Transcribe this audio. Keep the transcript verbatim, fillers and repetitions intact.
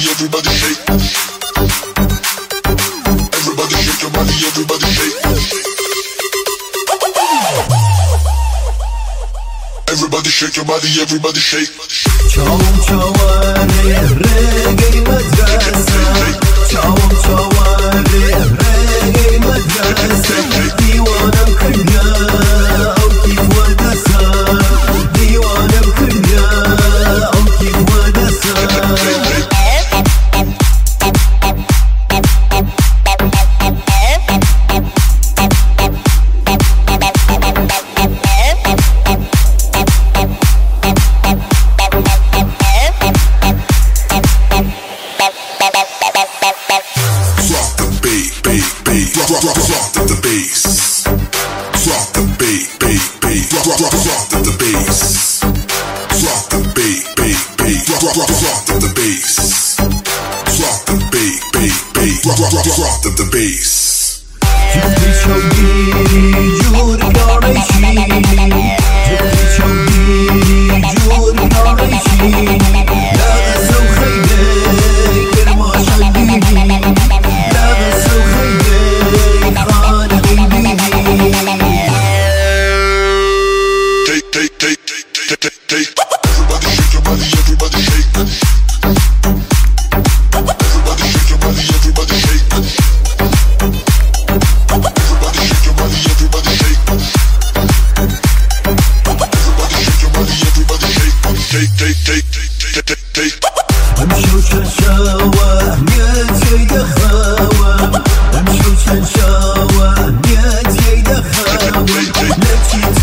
everybody shake. Everybody shake your body, everybody shake. Everybody shake your body, everybody shake. Ciałą ciałary, reggae madrasa. Ciałą ciałary, reggae madrasa. Diwana mkırya, au kif wadasa. Diwana mkırya, au kif wadasa. Drop, drop, drop the bass. Drop the bass, bass, bass. Drop, drop, drop the bass. Drop the bass, bass, bass. Drop, drop, drop the bass. Drop the bass, bass, bass. Drop, drop, drop the bass. Judy Chowdi, Judy Garaishi. Judy Chowdi, Judy Garaishi. La غزة وخيدي كرماش عنديني. لا غزة وخيدي خان غيبيني. Take, take, take, take, take, take. Everybody shake your body, everybody shake. Everybody shake your body, everybody shake. Everybody shake your body, everybody shake. Everybody shake your body, everybody shake. Take, take, take, take, take, take. امشوا تنشاوى ميات يد خاوى. امشوا تنشاوى ميات يد خاوى.